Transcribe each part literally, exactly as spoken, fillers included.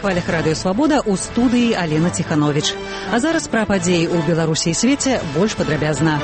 хвалях радыё «Свабода» ў студыі Алена Ціхановіч. А зараз пра падзеі ў Беларусі і свеце больш падрабязна.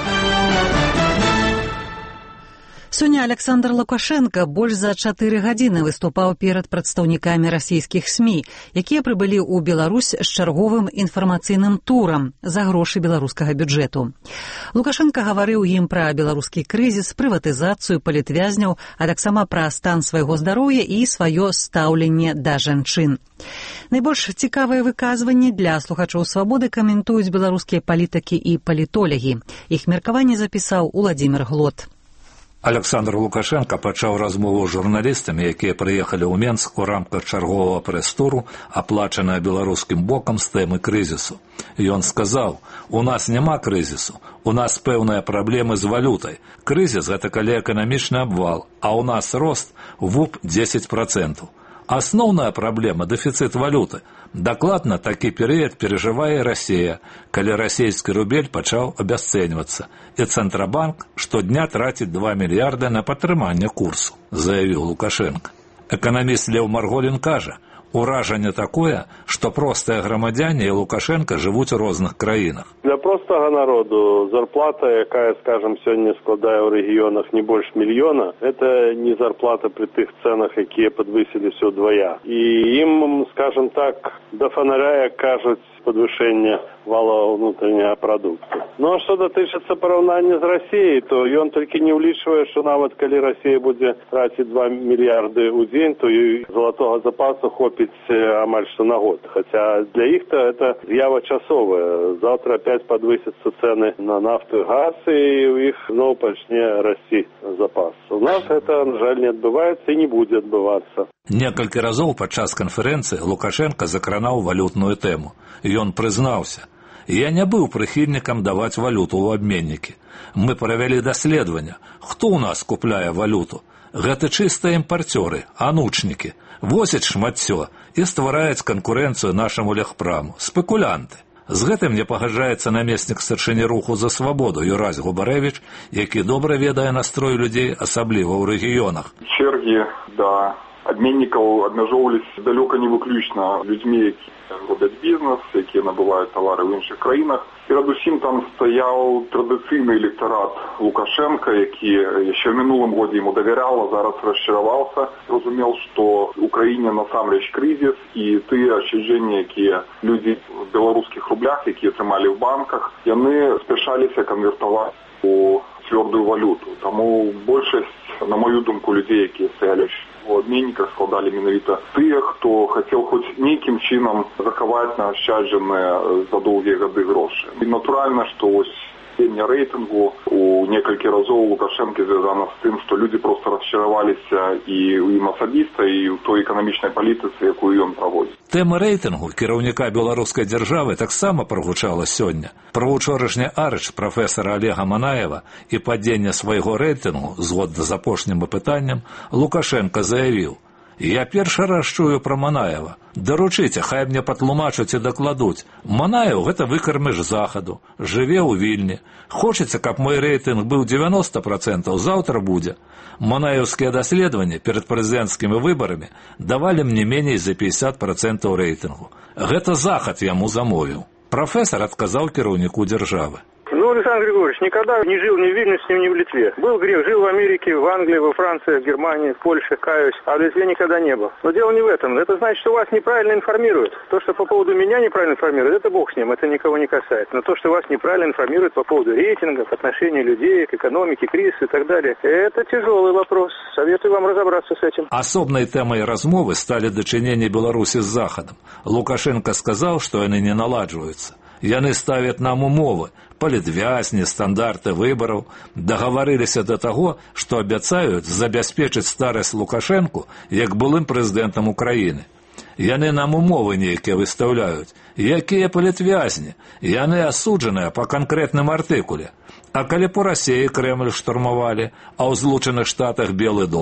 Сёння Александр Лукашенко больш за чатыры гадзіны выступаў перад прадстаўнікамі расійскіх СМІ, якія прыбылі ў Беларусь з чарговым інфармацыйным турам за грошы беларускага бюджэту. Лукашенко гаварыў ім пра беларускі крызіс, прыватызацыю, палітвязняў, а таксама пра стан свайго здароўя і сваё стаўленне да жанчын. Найбольш цікавыя выказванні для слухачоў «Свабоды» каментуюць беларускія палітыкі і палітолягі. Іх меркаванне запісаў Уладзімір Глот. Александр Лукашенко пачаў размову з журналістамі, якія прыехалі ў Менск у рамках чарговага прэс-туру, аплачаная беларускім бокам з тэмы крызісу. Ён сказаў: «У нас няма крызісу, у нас пэўныя праблемы з валютай. Крызіс – гэта калі эканамічны абвал, а ў нас рост ВУП дзесяць працэнтаў. Асноўная праблема – дэфіцыт валюты. Дакладна такі перыяд перажывае Расія, калі расійскі рубель пачаў абясцэньвацца, і Цэнтрабанк штодня траціць два мільярды на падтрыманне курсу», – заявіў Лукашенко. Эканаміст Леў Марголін кажа: «Уражанне такое, што простыя грамадзяне і Лукашенко жывуць у розных краінах». Для простага народу зарплата, якая, скажем, сёння складае ў рэгіёнах не больш мільёна, это не зарплата пры тых цэнах, якія падвысіліся ўдвая. І ім, скажем так, да фонаря, як кажуць, падвышэнне валового внутреннего продукта. Ну а что датычыцца параўнання з Расіяй, то ён толькі не ўлічвае, што нават калі Расія будзе траціць два мільярды ў дзень, то і залатога запасу хопіць амаль што на год. Хаця для іх-то это з'ява часовая. Завтра опять подвысятся цены на нафту и газ, и у іх зноў пачне расці запас. У нас это, на жаль, не адбываецца і не будзе адбывацца. Некалькі разоў падчас канферэнцыі Лукашенко закранаў валютную тэму. Ён прызнаўся: «Я не быў прыхільнікам даваць валюту ў абменнікі. Мы правялі даследаванне, хто ў нас купляе валюту. Гэта чыстыя імпарцёры, анучнікі, возяць шматцё і ствараюць канкурэнцыю нашаму легпраму, спекулянты». З гэтым не пагаджаецца намеснік старшыні руху «За свабоду» Юрась Губарэвіч, які добра ведае настрой людзей, асабліва ў рэгіёнах. Чэргі да абменнікаў абмяжоўваліся далёка не выключна людзьмі, якія робяць бізнес, якія набываюць тавары ў іншых краінах. Перадусім там стаяў традыцыйны электарат Лукашенка, які яшчэ ў мінулым годзе яму давяряў, а зараз расчараваўся, разумеў, што ў краіне насамрэч крызіс, і тыя ашчаджэнні, якія людзі в беларускіх рублях, якія трымалі ў банках, яны спяшаліся канвертаваць у цвёрдую валюту. Таму большасць, на мою думку, людзей, якія стаялі у абменніках, складалі менавіта тыя, хто хацеў хоць нейкім чынам захаваць наашчаджаныя за доўгія гады грошы. І натуральна, што вось падзенне рэйтынгу у некалькі разоў Лукашэнкі звязана з тым, што людзі проста расчараваліся і ў ім асабіста, і ў той эканамічнай палітыцы, якую ён праводзіць. Тэма рэйтынгу кіраўніка беларускай дзяржавы таксама прагучала сёння. Правучорашні арыч прафесара Олега Манаева і падзення свайго рэйтынгу, згодна з апошнім апытаннем, Лукашенко заявіў: «Я першы раз чую пра Манаева. Даручыце, хай мне патлумачуць і дакладуць. Манаев – гэта выкарміш захаду, жыве ў Вільні. Хочаце, каб мой рэйтынг быў дзевяноста працэнтаў, заўтра будзе». Манаеўскія даследаванні перад прэзідэнцкімі выбарамі давалі мне меней за пятьдесят працэнтаў рэйтынгу. Гэта захад яму замовіў. Прафесар адказаў кіраўніку дзяржавы. Ну, Александр Григорьевич, никогда не жил ни в Вильнюсе, ни в Литве. Был грех, жил в Америке, в Англии, во Франции, в Германии, в Польше, каюсь, а в Литве никогда не был. Но дело не в этом. Это значит, что вас неправильно информируют. То, что по поводу меня неправильно информируют, это бог с ним, это никого не касается. Но то, что вас неправильно информируют по поводу рейтингов, отношения людей к экономике, кризису и так далее, это тяжелый вопрос. Советую вам разобраться с этим. Асобнай тэмай размовы сталі дачыненні Беларусі з Захадам. Лукашенко сказаў, што яны не наладжваюцца. Яны ставяць нам умовы, палітвязні, стандарты выбараў, дагаварыліся да таго, што абяцаюць забяспечыць старасць Лукашэнку як былым прэзідэнтам Украіны. Яны нам умовы нейкія выстаўляюць. Якія палітвязні? Яны асуджаныя па канкрэтным артыкуле. А калі по Расіі Крэмль штурмавалі, а ў Злучаных Штатах Белы дом?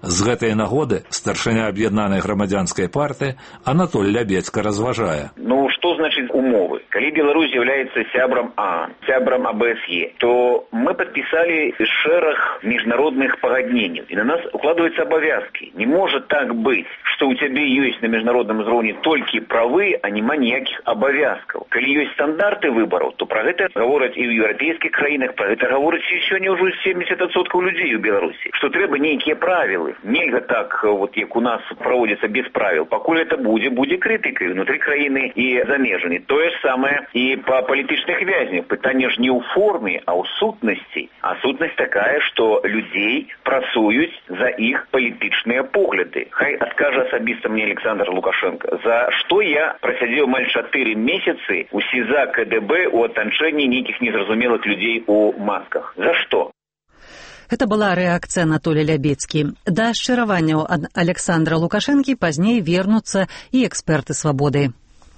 З гэтай нагоды старшыня аб'яднанай грамадзянскай партыі Анатоль Лябецька разважае. Ну, што значыць умовы? Калі Беларусь з'яўляецца сябрам ААН, сябрам А Б С Е, то мы падпісалі шэраг міжнародных пагадненняў, і на нас укладваюцца абавязкі. Не можа так быць, што ў цябе ёсць на міжнародным узроўні толькі правы, а няма ніякіх абавязкаў. Калі ёсць стандарты выбараў, то пра гэта гавораць і ў еўрапейскіх краінах, пра гэта гавораць і сёння ўжо семьдесят адсоткаў людзей у Беларусі, што трэба нейкія правілы. Нельга так, вот як у нас праводзіцца без правіл. Пакуль это будзе, будзе крытыкай внутры краіны і за межамі. Тое ж самае і па палітычных вязнях. Пытанне ж не ў форме, а ў сутнасці. А сутнасць такая, што людзей працуюць за іх палітычныя погляды. Хай адкажа асабіста мне Александр Лукашенко, за што я прасядзеў амаль чатыры месяцы у СІЗА К Д Б у атачэнні нейкіх незразумелых людзей у масках. За што? Это была рэакцыя Анатолия Лябецкі. Да ашчыраванняў ад Александра Лукашэнкі пазней вернуцца і эксперты «Свабоды».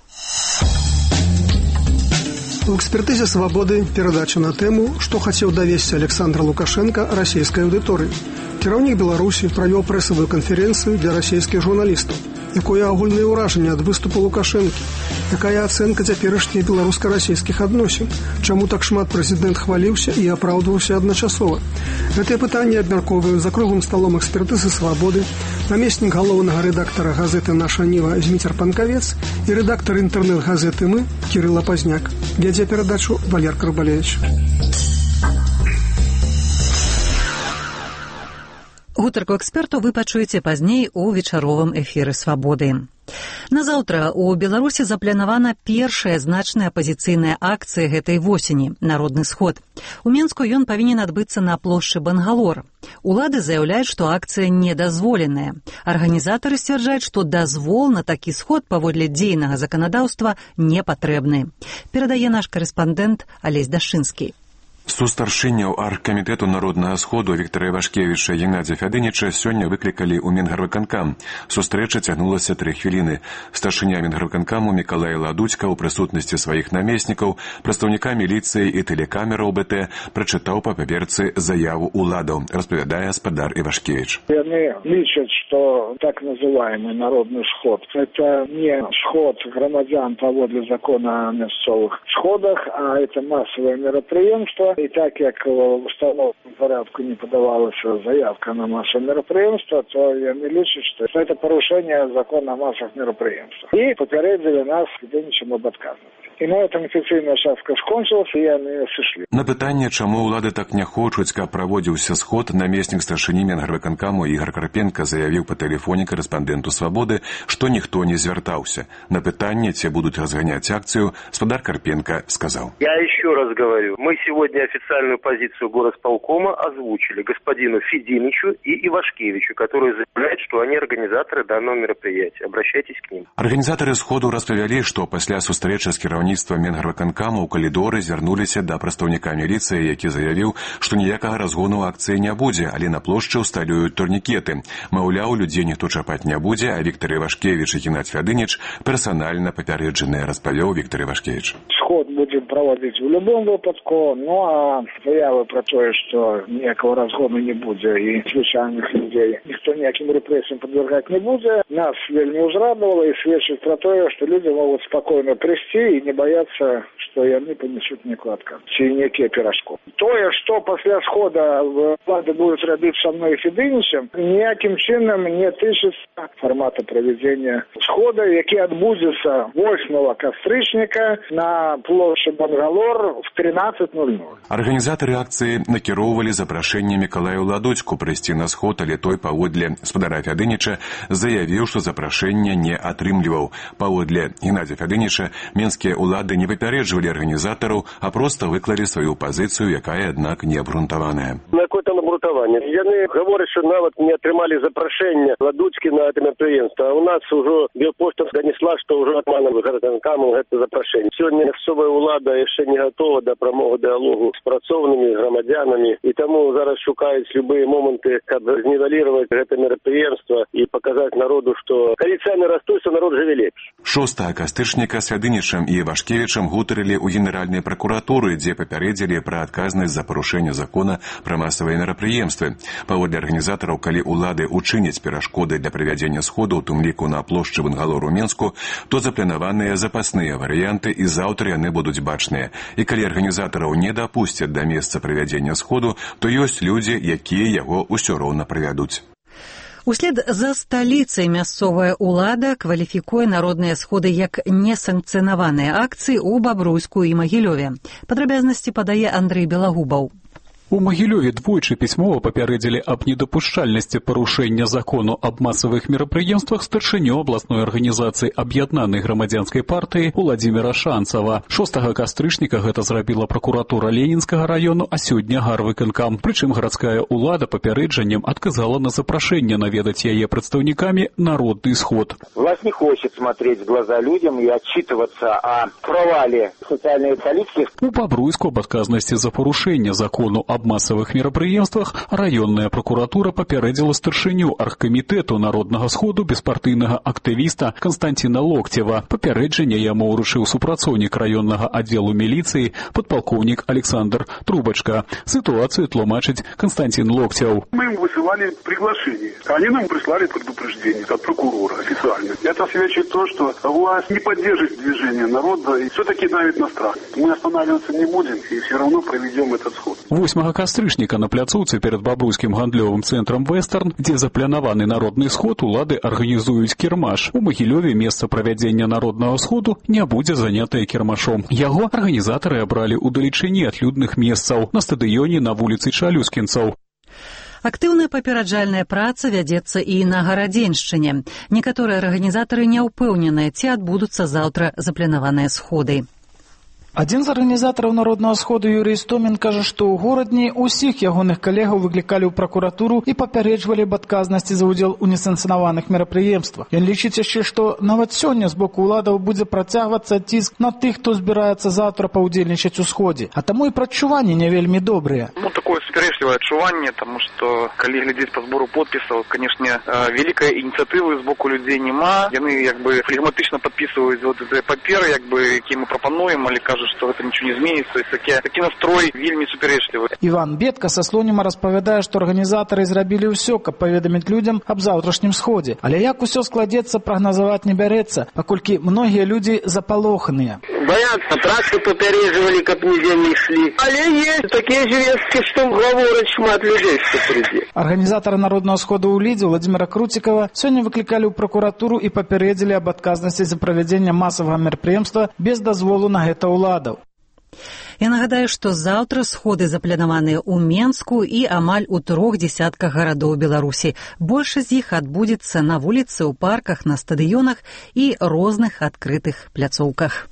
У экспертызе «Свабоды» перадача на тэму, што хацеў давесці Александр Лукашенко расійскай аўдыторыі. Кіраўнік Беларусі правёў прэсавую канферэнцыю для расійскіх журналістаў. Якое агульнае ўражанне ад выступу Лукашэнкі? Якая ацэнка цяперашняй беларуска-расійскіх адносін? Чаму так шмат прэзідэнт хваліўся і апраўдваўся адначасова? Гэтыя пытанні абмяркоўваюць за круглым сталом экспертызы «Свабоды» намеснік галоўнага рэдактара газеты «Наша Ніва» Зміцер Панкавец і рэдактар інтэрнэт-газеты «Мы» Кірыла Пазняк. Вядзе перадачу Валер Карбалевич. Гутарку эксперту вы пачуеце пазней у вечаровым эфіры «Свабоды». Назаўтра у Беларусі запланавана першая значная апазіцыйная акцыя гэтай восені – народны сход. У Менску ён павінен адбыцца на плошчы Бангалор. Улады заяўляюць, што акцыя недазволеная. Арганізатары сцвярджаюць, што дазвол на такі сход паводле дзейнага заканадаўства не патрэбны. Перадае наш карэспандэнт Алесь Дашынскі. Сустаршыняў аргкамітэту народнага сходу Віктара Івашкевіча і Геннадзя Фядыніча сёння выклікалі ў Мінгарвыканкам. Сустрэча цягнулася тры хвіліны. Старшыня Мінгарвыканкаму Мікалай Ладуцька ў прысутнасці сваіх намеснікаў, прадстаўніка міліцыі і тэлекамераў Б Т прачытаў па паперцы заяву ўладаў, распавядае гаспадар Івашкевіч. Яны лічаць, што так называемый народны сход – это не сход грамадзян паводле закона о мясцовых сходах, а это массовое мерапрыемство. И так как в установленном порядку не подавалась заявка на массовое мероприемство, то яны лічаць, что это порушение закона о массовых мероприемствах. И попередили нас Фядынічам об отказности. И на этом официальная частка скончилась, и яны сышлі. На пытанне, чаму ўлады так не хочуць, каб праводзіўся сход, намеснік старшыні Мінгарвыканкаму Ігор Карпенка заявіў па тэлефоне карэспандэнту «Свабоды», што ніхто не звяртаўся. На пытанне, ці будуць разганяць акцыю, гаспадар Карпенка сказаў. Я еще раз говорю, мы сегодня официальную позицию горосполкома озвучили господину Фединичу и Ивашкевичу, которые заявляют, что они организаторы данного мероприятия. Обращайтесь к ним. Арганізатары сходу распавялі, што пасля сустрэчы з кіраўніцтвам Мінгарвыканкама ў калідоры звярнуліся да прадстаўніка міліцыі, які заявіў, што ніякага разгону акцыі не будзе, але на плошчы ўсталююць турнікеты. Маўляў, людзей ніхто чапаць не будзе, а Віктар Івашкевіч і Геннадзь Фядыніч персанальна папярэджаныя, распавёў Віктар Івашкевіч. Сход будем проводить в любом выпадку, ну а заявы про то, что никакого разгона не будет и звычайных людей никто никаким репрессиям подвергать не будет, нас вельми узрадовало и свидчит про то, что люди могут спокойно прийти и не бояться, что они понесут некую отказ, чи некие пирожков. То, что после схода влады будут робить со мной и Федыничем, никаким чином не тычется формата проведения схода, який отбудется восьмого кастрычника на площади Бангалор в тринадцать ноль ноль. Арганізатары акцыі накіроўвалі запрашэнне Мікалаю Ладуцьку прыйсці на сход, але той паводле гаспадара Фядыніча заявіў, што запрашэнне не атрымліваў. Паводле Геннадзя Фядыніча менскія ўлады не папярэджвалі арганізатараў, а проста выклалі сваю пазіцыю, якая, аднак, не абгрунтаваная. Якое там абгрунтаванне? Яны гавораць, што нават не атрымалі запрашэнне Ладуцькі на гэта мерапрыемства. А у нас ужо Белпошта данесла, што ўжо адманам гарадзянкаму гэта запрашэнне. Сёння мясцовая ўлада яшчэ не гатова да прамога дыалогу з працоўнымі грамадзянамі, і таму зараз шукаюць любыя моманты, каб знівелировать гэта мерапрыемства і паказаць народу, што калі цэны растуць, то народ жыве лепш. шостага кастрычніка з Фядынічам і Івашкевічам гутарылі ў генеральнай пракуратуры, дзе папярэдзілі пра адказнасць за парушэнне закона пра масавыя мерапрыемствы. мерапрыемствы. Паводле арганізатараў, калі ўлады учыняць перашкоды для правядзення сходу, у тым ліку на плошчы Вангалору Менску, то запланаваныя запасныя варыянты і заўтра яны будуць бачныя. І калі арганізатараў не дапусцяць да месца правядзення сходу, то ёсць людзі, якія яго ўсё роўна правядуць. Услед за сталіцай мясцовая ўлада кваліфікуе народныя сходы як несанкцыянаваныя акцыі ў Бабруйску і Магілёве. Падрабязнасці падае Андрэй Белагубаў. У Магілёве двойчы пісьмова папярэдзілі аб недапушчальнасці парушэння закону аб масавых мерапрыемствах старшыню абласной арганізацыі аб'яднанай грамадзянскай партыі Уладзіміра Шанцава. шостага кастрычніка гэта зрабіла пракуратура Ленінскага раёну, а сёння гарвыканкам. Прычым гарадская ўлада папярэджаннем адказала на запрашэнне наведаць яе прадстаўнікамі народны сход. Власть не хочет смотреть в глаза людям и отчитываться о провале социальной политики. У Бабруйску аб адказнасці за парушэнне закону аб масавых мерапрыемствах раённая пракуратура папярэдзіла старшыню аргкамітэту народнага сходу беспартыйнага актывіста Константина Локтева. Папярэджанне яму ўручыў супрацоўнік раённага аддзелу міліцыі падпалкоўнік Александр Трубачка. Ситуацию тлумачыць Константин Локтев. Мы им высылали приглашение. Они нам прислали предупреждение от прокурора официально. Это свидетельствует то, что власть не поддерживает движение народа и все-таки давит на страх. Мы останавливаться не будем и все равно проведем этот сход. восьмага кастрычніка на пляцоўцы перад бабруйскім гандлёвым цэнтрам «Вестерн», дзе запланаваны народны сход, улады арганізуюць кірмаш. У Магілёве месца правядзення народнага сходу не будзе занятае кірмашом. Яго арганізатары абралі ўдалечыні ад людных месцаў на стадыёне на вуліцы Чалюскінцаў. Актыўная папераджальная праца вядзецца і на Гарадзеншчыне. Некаторыя арганізатары не ўпэўненыя, ці адбудуцца заўтра запланаваныя сходы. Адзін з арганізатараў народнага сходу Юрый Істомін кажа, што ў горадні ўсіх ягоных калегаў выклікалі ў пракуратуру і папярэджвалі аб адказнасці за ўдзел у несанкцыянаваных мерапрыемствах. Ён лічыць яшчэ, што нават сёння з боку ўладаў будзе працягвацца ціск на тых, хто збіраецца заўтра паўдзельнічаць у сходзе. А таму і прадчуванні не вельмі добрыя. Ну, такое супярэчлівае адчуванне, таму што калі глядзець па збору подпісаў, канешне, вялікай ініцыятывы з боку людзей няма. Яны як бы флегматычна падпісваюць вот гэтыя паперы, як бы, якія мы прапануем, але кажуць, что это ничего не изменится. То есть такі, такі настрой вельмі суперечлівы. Іван Бедка са Слоніма распавядае, што арганізатары зрабілі ўсё, каб паведаміць людзям аб заўтрашнім сходзе. Але як усё складзецца, прагназаваць не бярэцца, паколькі многія людзі запалоханыя. Боятся, трассы папярэджвалі, каб нідзе не ішлі. Але ёсць такія звесткі, што гавораць шмат людзей, што прыйдзе. Арганізатары народнага сходу ў Лідзе Владзіміра Круцікава сёння выклікалі ў пракуратуру і папярэдзілі аб адказнасці за правядзенне масавага мерапрыемства без дазволу на гэта ўлад. Я нагадаю, што заўтра сходы запланаваныя ў Менску і амаль у трох дзесятках гарадоў Беларусі. Большасць з іх адбудзецца на вуліцы, ў парках, на стадыёнах і розных адкрытых пляцоўках.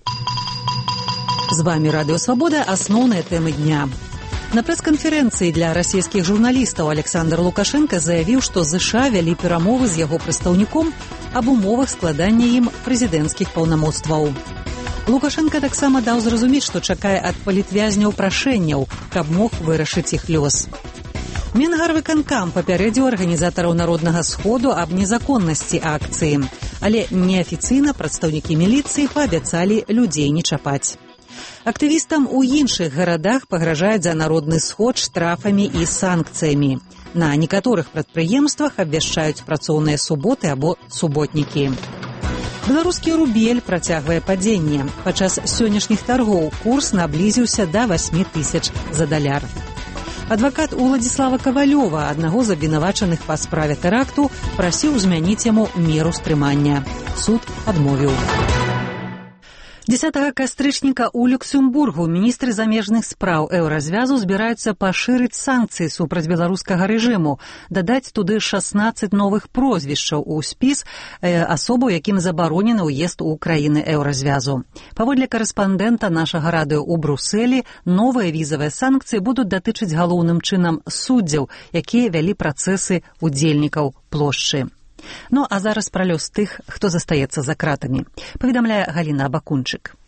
З вамі Радыё Свабода, асноўныя тэмы дня. На прэс-канферэнцыі для расійскіх журналістаў Александр Лукашенко заявіў, што ЗША вялі перамовы з яго прадстаўніком аб умовах складання ім прэзідэнцкіх паўнамоцтваў. Лукашенко таксама даў зразумець, што чакае ад палітвязняў прашэнняў, каб мог вырашыць іх лёс. Мінгарвыканкам папярэдзіў арганізатараў народнага сходу аб незаконнасці акцыі, але неафіцыйна прадстаўнікі міліцыі паабяцалі людзей не чапаць. Актывістам у іншых гарадах пагражаюць за народны сход штрафамі і санкцыямі. На некаторых прадпрыемствах абвяшчаюць працоўныя суботы або суботнікі. Беларускі рубель працягвае падзенне. Падчас сённяшніх таргоў курс наблізіўся да васьмі тысяч за даляр. Адвакат Уладзіслава Кавалёва, аднаго з абвінавачаных па справе тэракту, прасіў змяніць яму меру стрымання. Суд адмовіў. дзесятага кастрычніка ў Люксембургу міністры замежных спраў еўразвязу збіраюцца пашырыць санкцыі супраць беларускага рэжыму, дадаць туды шаснаццаць новых прозвішчаў у спіс э, асобаў, якім забаронены ўезд у краіны еўразвязу. Паводле карэспандэнта нашага радыё ў Брусэлі, новыя візавыя санкцыі будуць датычыць галоўным чынам суддзяў, якія вялі працэсы удзельнікаў плошчы. Ну, а зараз пра лёс тых, хто застаецца за кратамі. Паведамляе Галіна Абакунчык.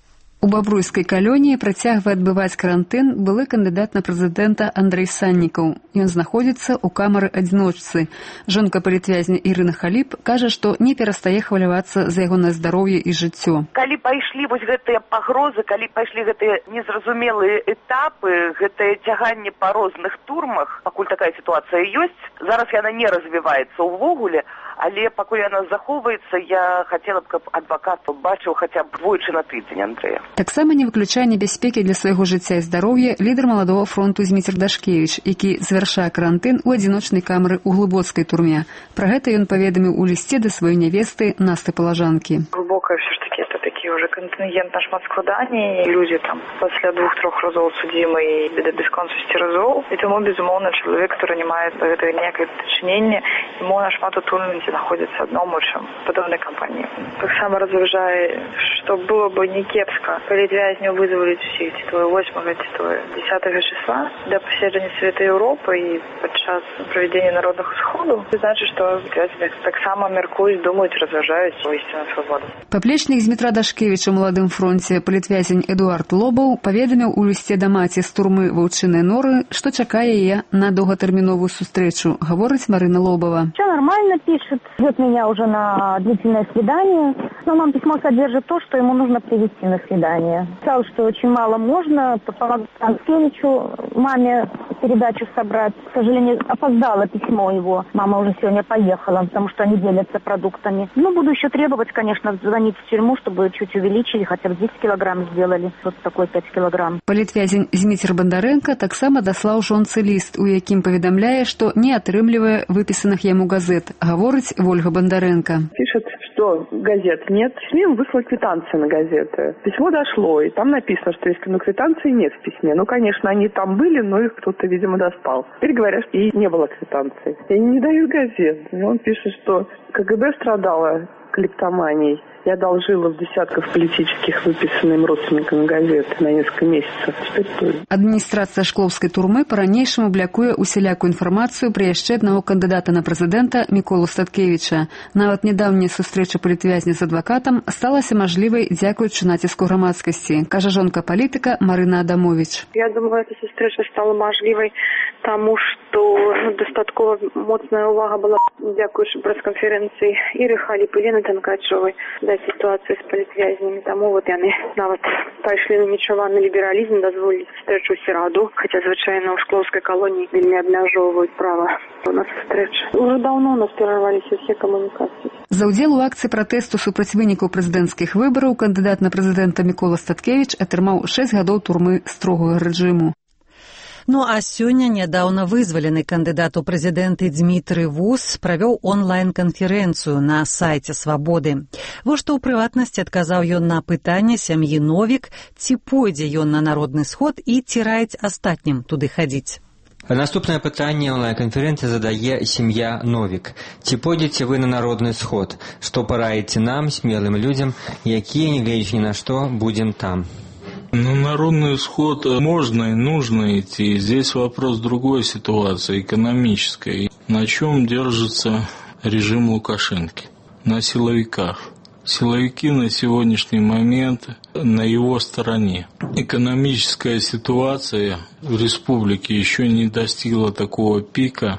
У бабруйскай калоніі працягвае адбываць карантын былы кандыдат на прэзідэнта Андрэй Саннікаў. Ён знаходзіцца ў камары адзіночцы. Жонка палітвязня Ірына Халіп кажа, што не перастае хвалявацца за ягонае здароўе і жыццё. Калі пайшлі вось гэтыя пагрозы, калі пайшлі гэтыя незразумелыя этапы, гэтае цяганне па розных турмах, пакуль такая сітуацыя ёсць, зараз яна не развіваецца ўвогуле, але пакуль яна захоўваецца, я хацела б, каб адвакат бачыў хаця б двойчы на тыдзень Андрэя. Таксама не выключае небяспекі для свайго жыцця і здароўя лідар маладога фронту Зміцер Дашкевіч, які завяршае карантын у адзіночнай камеры ў глыбоцкай турме. Пра гэта ён паведаміў у лісце да сваёй нявесты Насты Палажанкі. Глубокая все ж таки это такие уже контингент на шмат складаний, люди там после двух-трех разов судимы и до бесконечности разов, и тому, безумовно, человек, который не мает это некое подчинение, ему на шмат утульности находится одному, чем подобной компании. Так само разважая, что было бы не кепско, політвязню вызволить всіх титулы восьмого, титулы десятого числа для посещения Света Европы и подчас проведения народных сходов. Это значит, что політвязні так само меркують, думають, розважають свою істинну свободу. Паплечнік Змітра Дашкевіча ў маладым фронце палітвязень Эдуард Лобаў паведаміў у лісце да маці з турмы Ваўчынай Норы, што чакае яе на доўгатэрміновую сустрэчу, гаворыць Марына Лобава. Все нормально, пишет, ждет меня уже на длительное свидание. В основном письмо содержит то, что ему нужно привести на свидание. Сказал, что очень мало можно, помогать Анкевичу, маме передачу собрать. К сожалению, опоздало письмо его. Мама уже сегодня поехала, потому что они делятся продуктами. Ну, буду еще требовать, конечно, звонить в тюрьму, чтобы чуть увеличили, хотя бы десять килограмм сделали. Вот такой пять килограмм. Палітвязень Зміцер Бандарэнка таксама даслаў жонцы ліст, у якім паведамляе, што не атрымлівае выпісаных яму газет, гаворыць Вольга Бандарэнка. Пишет, что газет нет. СМИ выслать квитанции на газеты. Письмо дошло, и там написано, что если ну, квитанции нет в письме. Ну, конечно, они там были, но их кто-то, видимо, достал. Теперь говорят, что и не было квитанций. И они не дают газет. И он пишет, что КГБ страдала клептоманией. Я одолжила в десятков политических выписанным родственникам газеты на несколько месяцев. Адміністрацыя шклоўскай турмы па-ранейшаму блякуе усялякую інфармацыю пра яшчэ аднаго кандыдата на прэзідэнта Міколу Статкевіча. Нават нядаўняя сустрэча палітвязня з адвакатам сталася мажлівай дзякуючы націску грамадскасці, кажа жонка палітыка Марына Адамович. Я думаю, эта встреча стала мажлівай, тому что ну, достаткова моцная увага была дзякуючы прэс-канферэнцыі Іры Халіп і Лены Танкачовай да сітуацыі з палітвязнями. Таму вот яны нават пайшлі на нечуваны лібералізм, дазволіць встречу ў сераду, хаця звычайна ў шклоўскай калоніі вельмі абмяжоўваюць права на встречу. Уже давно у нас перарваліся все камунікацыі. За ўдзел у акцыі пратэсту супраць вынікаў прэзідэнцкіх выбараў кандыдат на прэзідэнта Мікола Статкевіч атрымаў шэсць гадоў турмы строгага рэжыму. Ну а сёння нядаўна вызвалены кандыдат у прэзідэнты Дзмітрый Вус правёў онлайн-канферэнцыю на сайце Свабоды. Вось што ў прыватнасці адказаў ён на пытанне сям'і Новік, ці пойдзе ён на народны сход і ці раіць астатнім туды хадзіць. Наступное пытанне онлайн-конференции задае семья Новик. Ці пойдете вы на народный сход? Что пораите нам, смелым людям, якія, не глядя ни на что, будем там? На народный сход можно и нужно идти. Здесь вопрос другой ситуации, экономической. На чем держится режим Лукашенко? На силовиках. Силовики на сегодняшний момент на его стороне. Экономическая ситуация в республике еще не достигла такого пика,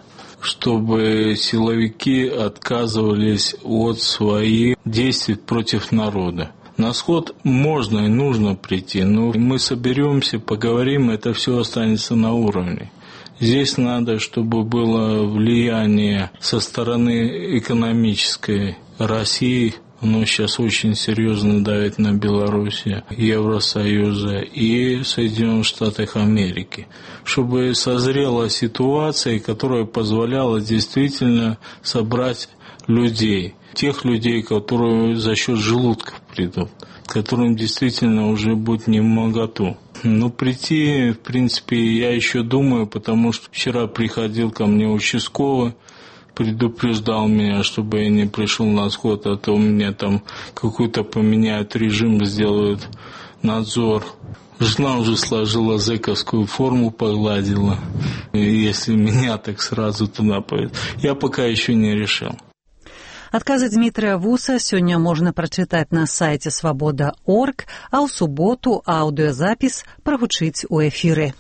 чтобы силовики отказывались от своих действий против народа. На сход можно и нужно прийти, но мы соберемся, поговорим, это все останется на уровне. Здесь надо, чтобы было влияние со стороны экономической России. Оно сейчас очень серьезно давит на Беларусь, Евросоюза и Соединенных Штатов Америки, чтобы созрела ситуация, которая позволяла действительно собрать людей, тех людей, которые за счет желудков придут, которым действительно уже будет невмоготу. Но прийти, в принципе, я еще думаю, потому что вчера приходил ко мне участковый, предупреждал меня, чтобы я не пришел на сход, а то у меня там какой-то поменяют режим, сделают надзор. Жена уже сложила зэковскую форму, погладила. И если меня так сразу туда поведут. Я пока еще не решил. Адказы Дмітрыя Вуса сёння можна прачытаць на сайце свабода точка орг, а ў суботу аўдыёзапіс прагучыць у эфіры.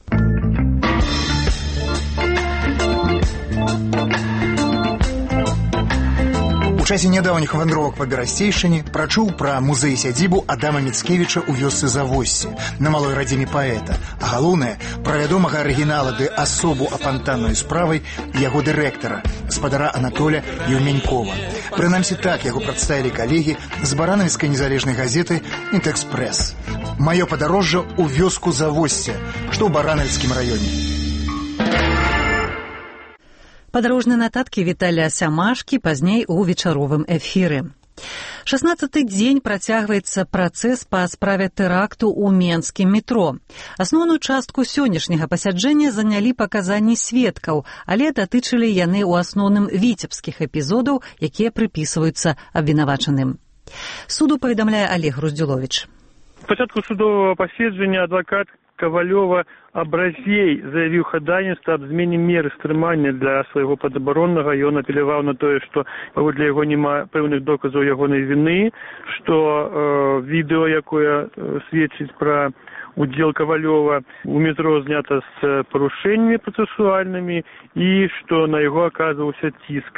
У часе нядаўніх вандровак па Берасцейшчыне прачуў пра музей-сядзібу Адама Міцкевіча ў вёсцы Завоссе на малой радзіме паэта, а галоўнае, пра вядомага арыгінала ды асобу апантаннай справай яго дырэктара, гаспадара Анатоля Еўменькова. Прынамсі так яго прадставілі калегі з баранавіцкай незалежнай газеты «Інтэкспрэс». Маё падарожжа ў вёску Завоссе, што ў баранавіцкім раёне. Падарожныя нататкі Віталія Сямашкі пазней у вечаровым эфіры. шаснаццаты дзень працягваецца працэс па справе тэракту ў менскім метро. Асноўную частку сённяшняга пасяджэння занялі паказанні сведкаў, але датычылі яны ў асноўным віцебскіх эпізодаў, якія прыпісваюцца абвінавачаным. Суду паведамляе Олег Груздзюловіч. У пачатку судовага паседжання адвакат Кавалёва Абразей заявіў хадайніцтва аб змене меры стрымання для свайго падабароннага. Ён апеляваў на тое, што паводле яго няма пэўных доказаў ягонай віны, што э, відэо, якое э, сведчыць пра удзел Кавалёва у метро знята з парушэннямі працэсуальнымі і што на яго аказваўся ціск.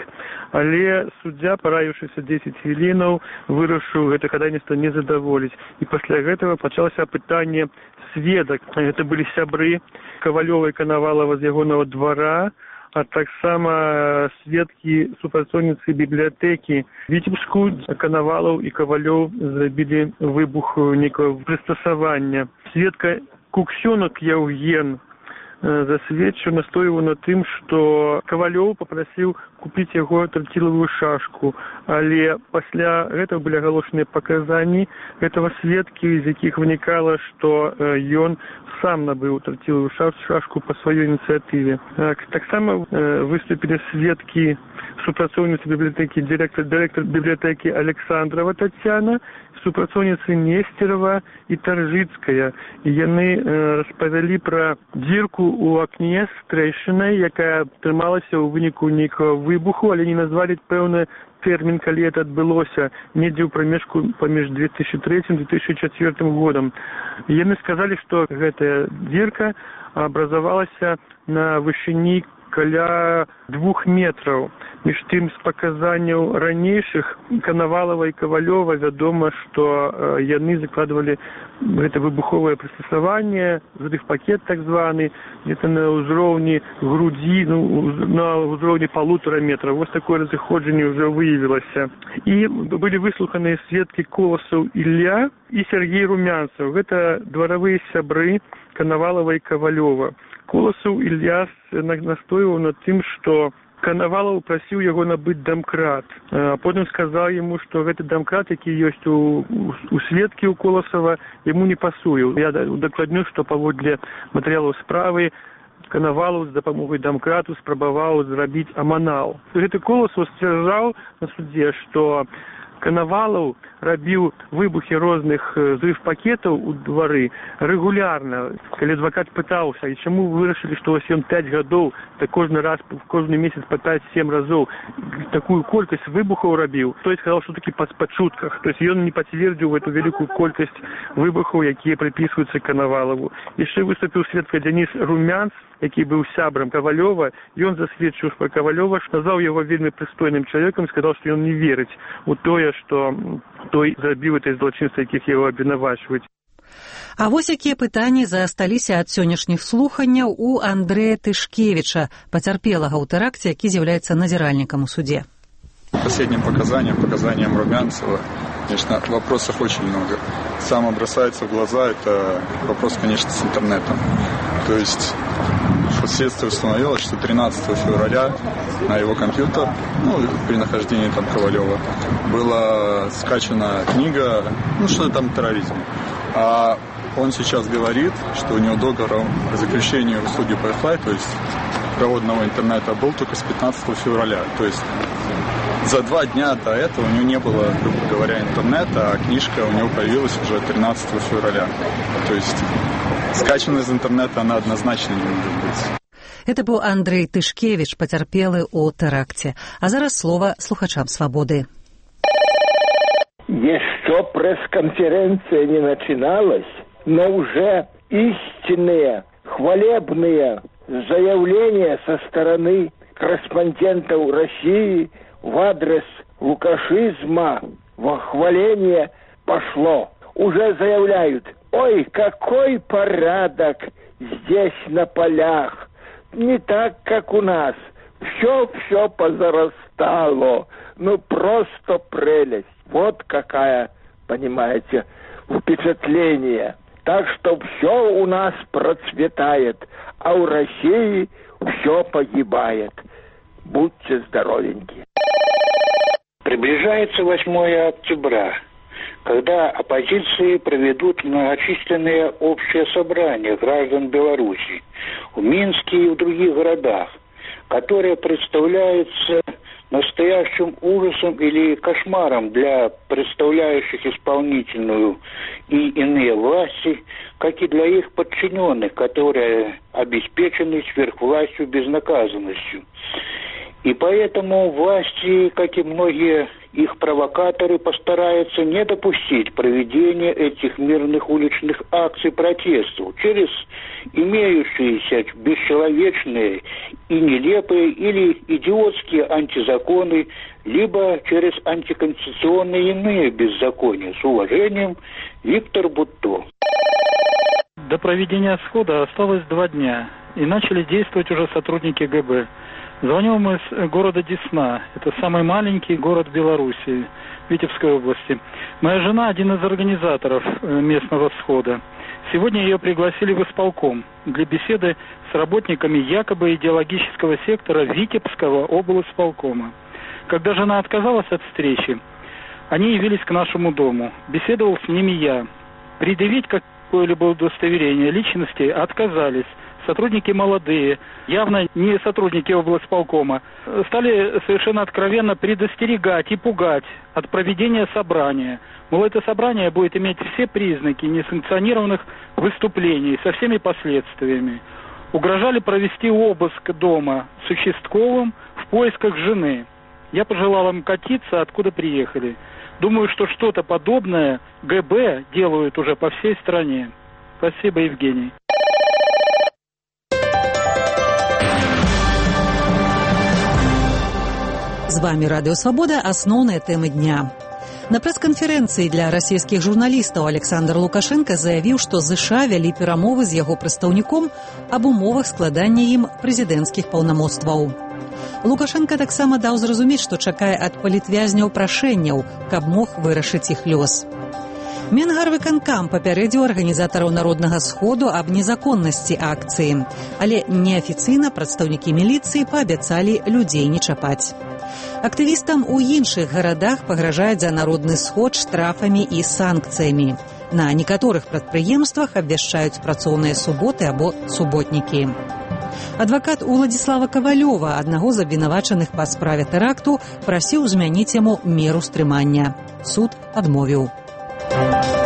Але суддзя, параіўшыся дзесяць хвілінаў, вырашыў гэта хадайніцтва не задаволіць. І пасля гэтага пачалася апытанне сведак. Гэта былі сябры Кавалёва і Канавалава з ягонага двара, а таксама сведкі супрацоўніцы бібліятэкі Віцебску. Канавалаў і Кавалёў зрабілі выбух некага прыстасавання. Сведка Куксёнак Яўген засведчыў, настойваў на тым, што Кавалёў папрасіў купіць яго тарцілавую шашку, але пасля гэтага былі агалошаныя паказанні гэтага сведкі, з якіх вынікала, што ён сам набыў тарцілавую шашку па сваёй ініцыятыве. Таксама выступілі сведкі супрацоўніцы бібліятэкі, дырэктар, дырэктар бібліятэкі Александрова Тацяна, супрацоўніцы Нестерова і Таржыцкая. І яны распавялі пра дзірку ў акне з трэшчынай, якая трымалася ў выніку нейкага выбуху, але не назвалі пэўны тэрмін, калі гэта адбылося, недзе ў прамежку паміж две тысячи трэцім і две тысячи чацвёртым годам. І яны сказалі, што гэтая дзірка абразавалася на вышыні каля двух метраў. Між тым, з паказанняў ранейшых Канавалава і Кавалёва вядома, што э, яны закладвалі гэта выбуховае прыстасаванне, взрыв-пакет так званы, где-то на ўзроўні грудзі, ну, на ўзроўні полутора метра. Вось такое разыходжанне ўжо выявілася. І былі выслуханыя сведкі Коласаў Ілля і Сергей Румянцаў. Гэта дваравыя сябры Канавалава і Кавалёва. Коласаў Ілля настойваў над тым, што Канавалаў прасіў яго набыць дамкрат. А потым сказаў яму, што гэты дамкрат, які ёсць у, у сведкі у Коласава, яму не пасуе. Я удакладню, што паводле матэрыялаў справы Канавалаў з дапамогай дамкрату спрабаваў зрабіць аманал. Гэты Коласаў сцвярджаў на судзе, што Канавалаў рабіў выбухі розных взрыв-пакетаў у двары рэгулярна. Калі адвакат пытаўся, і чаму вы вырашылі, што ось ён пяць гадоў, так кожны раз, кожны месяц па пяць-сем разоў такую колькасць выбухаў рабіў, той сказаў, што такі па спачутках. То есть ён не пацвердзіў эту вялікую колькасць выбухаў, якія прыпісваюцца Канавалаву. Яшчэ выступіў сведка Дзяніс Румянц, які быў сябрам Кавалёва. Ён засведчыў пра Кавалёва, сказаў яго вельмі прыстойным чалавекам, сказаў, што ён не верыць у тое, што той зрабіў этой злачынства, якіх яго абвінавачваюць. А вось якія пытанні засталіся ад сённяшніх слуханняў у Андрэя Тышкевіча, пацярпелага ў тэракце, які з'яўляецца назіральнікам у суде. Последним показаниям, показаниям Румянцева, конечно, вопросов очень много. Самое бросается в глаза, это вопрос, конечно, с интернетом. То есть, что следствие установило, что тринадцатого февраля на его компьютер, ну, при нахождении там Ковалева, была скачана книга, ну, что там терроризм. А он сейчас говорит, что у него договор о заключении в услуги Wi-Fi, то есть проводного интернета, был только с пятнадцатого февраля. То есть за два дня до этого у него не было, грубо говоря, интернета, а книжка у него появилась уже тринадцатого февраля. То есть скачанная из интернета она однозначно не может быть. Гэта быў Андрэй Тышкевіч, пацярпелы ў тэракце. А зараз слова слухачам «Свободы». Еще пресс-конференция не начиналась, но уже истинные, хвалебные заявления со стороны корреспондентов России в адрес лукашизма, восхваление пошло. Уже заявляют: ой, какой порядок здесь на полях, не так, как у нас, все-все позарастало, ну просто прелесть. Вот какая, понимаете, впечатление. Так что все у нас процветает, а у России все погибает. Будьте здоровеньки. Приближается восьмое октября, когда оппозиции проведут многочисленные общие собрания граждан Беларуси в Минске и в других городах, которые представляются настоящим ужасом или кошмаром для представляющих исполнительную и иные власти, как и для их подчиненных, которые обеспечены сверхвластью безнаказанностью. И поэтому власти, как и многие их провокаторы, постараются не допустить проведения этих мирных уличных акций протестов через имеющиеся бесчеловечные и нелепые или идиотские антизаконы, либо через антиконституционные иные беззакония. С уважением, Виктор Бутто. До проведения схода осталось два дня, и начали действовать уже сотрудники ГБ. Звонил мы из города Десна, это самый маленький город Беларуси, Витебской области. Моя жена один из организаторов местного схода. Сегодня ее пригласили в исполком для беседы с работниками якобы идеологического сектора Витебского облисполкома. Когда жена отказалась от встречи, они явились к нашему дому. Беседовал с ними я. Предъявить какое-либо удостоверение личности отказались. Сотрудники молодые, явно не сотрудники облисполкома, стали совершенно откровенно предостерегать и пугать от проведения собрания. Мол, это собрание будет иметь все признаки несанкционированных выступлений со всеми последствиями. Угрожали провести обыск дома с участковым в поисках жены. Я пожелал им катиться, откуда приехали. Думаю, что что-то подобное ГБ делают уже по всей стране. Спасибо, Евгений. З вами Радио Свобода. Основные темы дня. На прэс-канферэнцыі для расійскіх журналістаў Александр Лукашенко заявіў, што ЗША вялі перамовы з яго прадстаўніком аб умовах складання ім прэзідэнцкіх паўнамоцтваў. Лукашенко таксама даў зразумець, што чакае ад палітвязняў прашэнняў, каб мог вырашыць іх лёс. Мінгарвыканкам папярэдзіў арганізатараў народнага сходу аб незаконнасці акцыі, але неафіцыйна прадстаўнікі міліцыі паабяцалі людзей не чапаць. Актывістам у іншых гарадах пагражаюць за народны сход штрафамі і санкцыямі. На некаторых прадпрыемствах абвяшчаюць працоўныя суботы або суботнікі. Адвакат Уладзіслава Кавалёва, аднаго з абвінавачаных па справе тэракту, прасіў змяніць яму меру стрымання. Суд адмовіў.